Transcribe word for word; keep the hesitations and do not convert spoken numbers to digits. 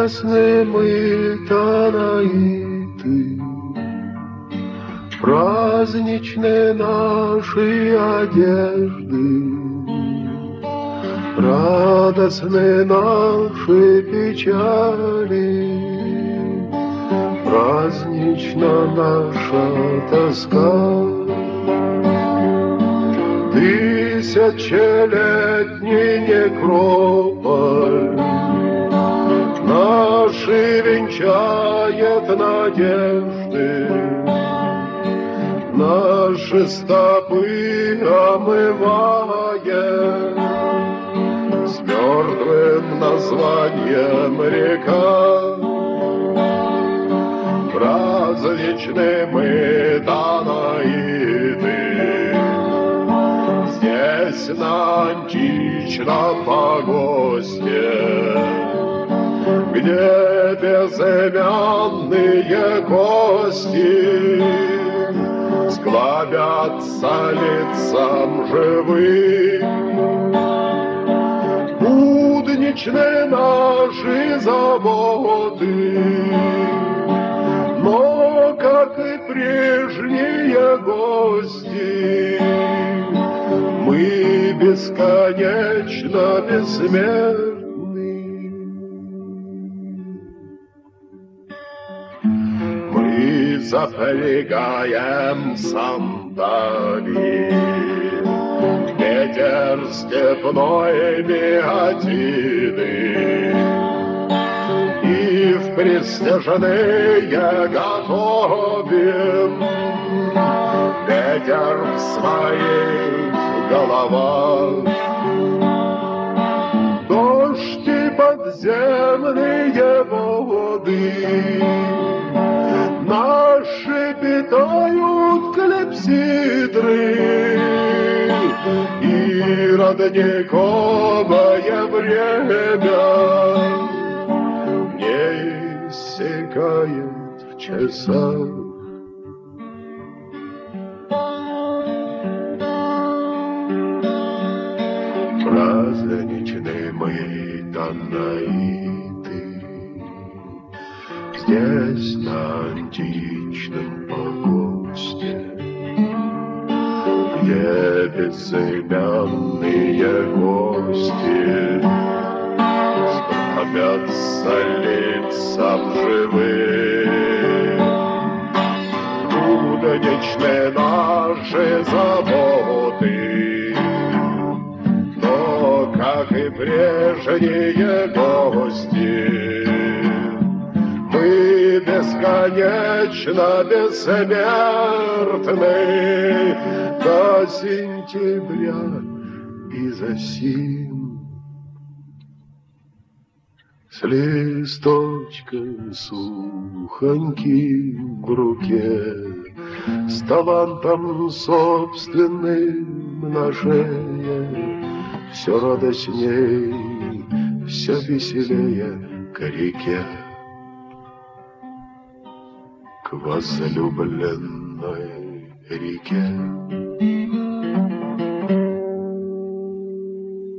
Чудесны мы, Танаиты, праздничны наши одежды, радостны наши печали, празднична наша тоска. Тысячелетний некрополь наши венчает надежды, наши стопы омывает с мертвым названием река. Праздничны мы, Танаиты, здесь на античном погосте, где безымянные кости склонятся лицам живым. Будничны наши заботы, но, как и прежние гости, мы бесконечно бессмертны. Мы запрягаем сандали, ветер степной биотины, и в пристяжные готовим ветер в своих головах. Дождь и подземные воды наши питают клепсидры, и родниковое время не иссякает в часах. Праздничны мы, Танаиты, здесь на античном погосте, где безымянные гости склонятся лицам живым. Будничны наши заботы, но, как и прежние гости, мы бесконечно бессмертны до сентября и засим. С листочком сухоньким в руке, с талантом собственным на шее, все радостней, все веселее к реке, к возлюбленной реке.